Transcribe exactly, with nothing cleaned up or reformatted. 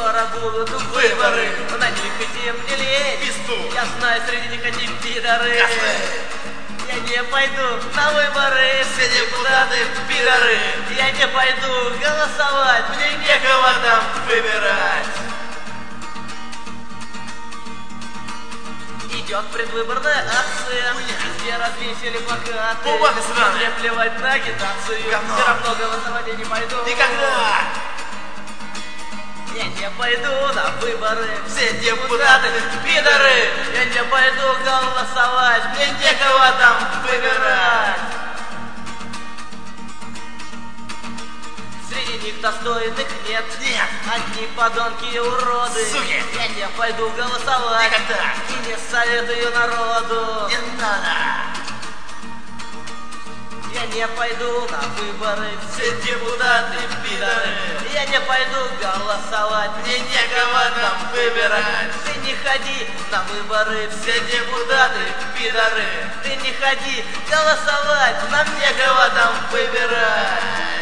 Скоро будут выборы, на них идти мне лень. Писту. Я знаю, среди них одни пидоры. Козлы. Я не пойду на выборы, Все депутаты пидоры. я не пойду голосовать, мне Некого там выбирать. идет предвыборная акция, везде развесили плакаты. Бумага сраная. Мне плевать на агитацию, Говно. все равно голосовать я не пойду. Никогда. Я не пойду на выборы, Все депутаты пидоры. я не пойду голосовать, мне некого там выбирать. Среди них достойных нет, Нет. одни подонки и уроды. Суки. Я не пойду голосовать, Никогда. и не советую народу. Не надо. Я не пойду на выборы, Все депутаты пидоры. я не пойду голосовать, Мне некого там выбирать. ты не ходи на выборы, Все депутаты пидоры. ты не ходи голосовать, нам некого Некого там выбирать.